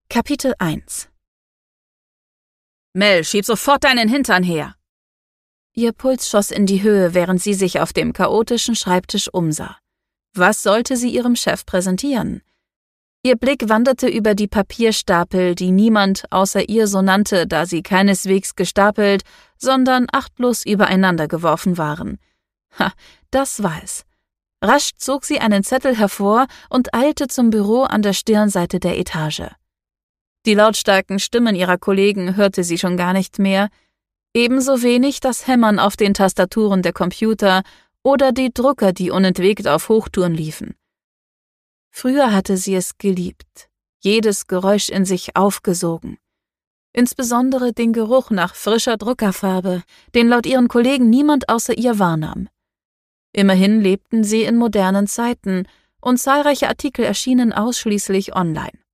Kapitel 1 »Mel, schieb sofort deinen Hintern her!« Ihr Puls schoss in die Höhe, während sie sich auf dem chaotischen Schreibtisch umsah. Was sollte sie ihrem Chef präsentieren? Ihr Blick wanderte über die Papierstapel, die niemand außer ihr so nannte, da sie keineswegs gestapelt, sondern achtlos übereinander geworfen waren. Das war es. Rasch zog sie einen Zettel hervor und eilte zum Büro an der Stirnseite der Etage. Die lautstarken Stimmen ihrer Kollegen hörte sie schon gar nicht mehr, ebenso wenig das Hämmern auf den Tastaturen der Computer oder die Drucker, die unentwegt auf Hochtouren liefen. Früher hatte sie es geliebt, jedes Geräusch in sich aufgesogen. Insbesondere den Geruch nach frischer Druckerfarbe, den laut ihren Kollegen niemand außer ihr wahrnahm. Immerhin lebten sie in modernen Zeiten und zahlreiche Artikel erschienen ausschließlich online.